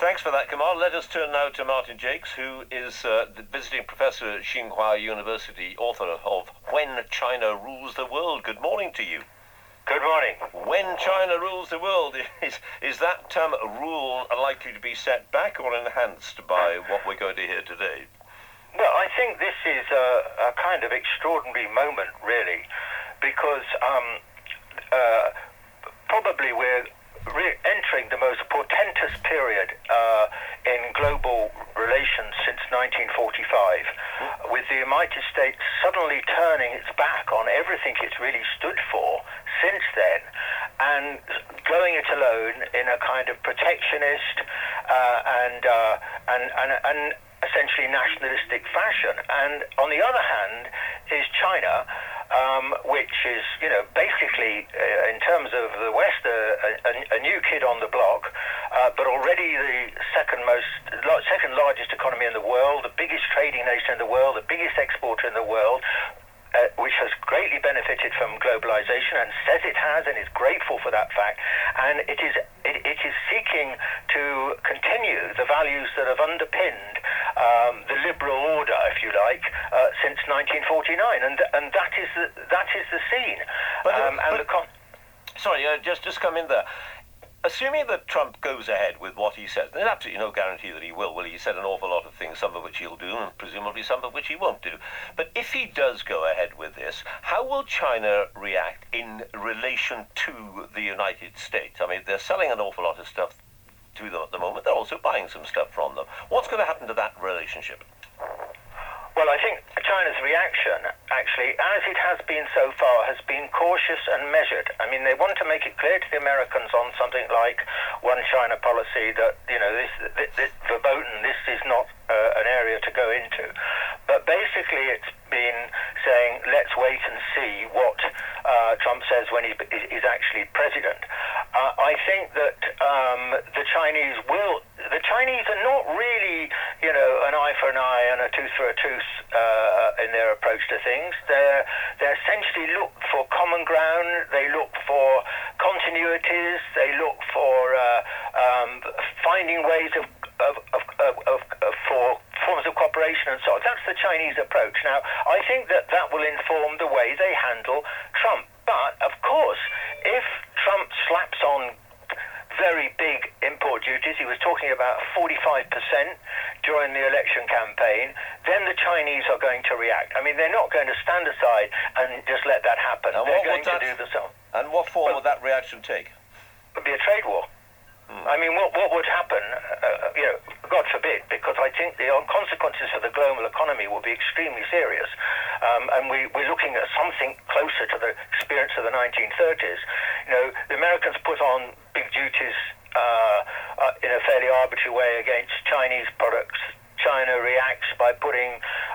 Thanks for that, Kamal. Let us turn now to Martin Jakes, who is the visiting professor at Tsinghua University, author of When China Rules the World. Good morning to you. Good morning. When China rules the world, is that rule likely to be set back or enhanced by what we're going to hear today? Well, I think this is a kind of extraordinary moment, really, because probably we're entering the most portentous period in global relations since 1945, with the United States suddenly turning its back on everything it's really stood for since then, and going it alone in a kind of protectionist and essentially nationalistic fashion. And on the other hand is China, which is, basically, in terms of the West, a new kid on the block, but already the second largest economy in the world, the biggest trading nation in the world, the biggest exporter in the world, which has greatly benefited from globalization and says it has and is grateful for that fact. And it is seeking to continue the values that have underpinned the liberal order, if you like, since 1949, and that is the scene. Sorry, just come in there. Assuming that Trump goes ahead with what he says, there's absolutely no guarantee that he will. Well, he said an awful lot of things, some of which he'll do, and presumably some of which he won't do. But if he does go ahead with this, how will China react in relation to the United States? I mean, they're selling an awful lot of stuff to them at the moment. They're also buying some stuff from them. What's going to happen to that relationship? Well, I think China's reaction, actually, as it has been so far, has been cautious and measured. I mean, they want to make it clear to the Americans on something like One China policy that, this verboten, this is not an area to go into. But basically, it's been saying, let's wait and see what Trump says when he is actually president. I think that the Chinese are not really, an eye for an eye and a tooth for a tooth in their approach to things. They essentially look for common ground. They look for continuities. They look for finding ways for forms of cooperation and so on. That's the Chinese approach. Now, I think that will inform the way they handle Trump. But, of course, if Trump slaps on very big import duties, he was talking about 45% during the election campaign, then the Chinese are going to react. I mean, they're not going to stand aside and just let that happen. They're going to do the same. And what form would that reaction take? It would be a trade war. I mean, what would happen, God forbid, because I think the consequences for the global economy will be extremely serious. And we're looking at something closer to the experience of the 1930s. The Americans put on big duties in a fairly arbitrary way against Chinese products. China reacts by putting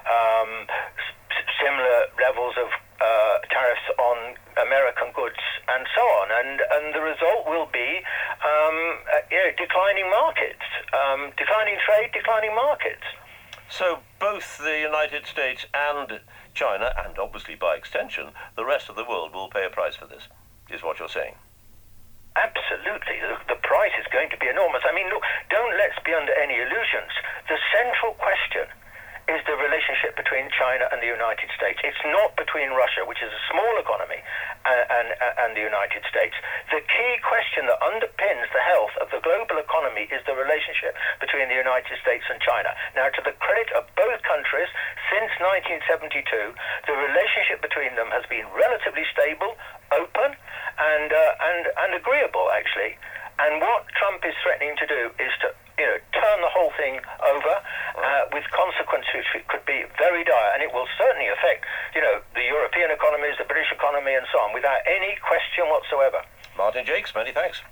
similar levels of tariffs on American goods and so on, and the result will be declining markets, declining trade, declining markets. So both the United States and China, and obviously by extension the rest of the world, will pay a price for this, is what you're saying? Absolutely. The price is going to be enormous. I mean, look, let's be under any illusions. The central question is the relationship between China and the United States. It's not between Russia, which is a small economy, and the United States. The key question that underpins the health of the global economy is the relationship between the United States and China. Now, to the credit of both countries, since 1972, the relationship between them has been relatively stable, open, and agreeable, actually. And what Trump is threatening to do is to turn the whole thing over with consequences which could be very dire, and it will certainly affect the European economies, the British economy, and so on, without any question whatsoever. Martin Jakes, many thanks.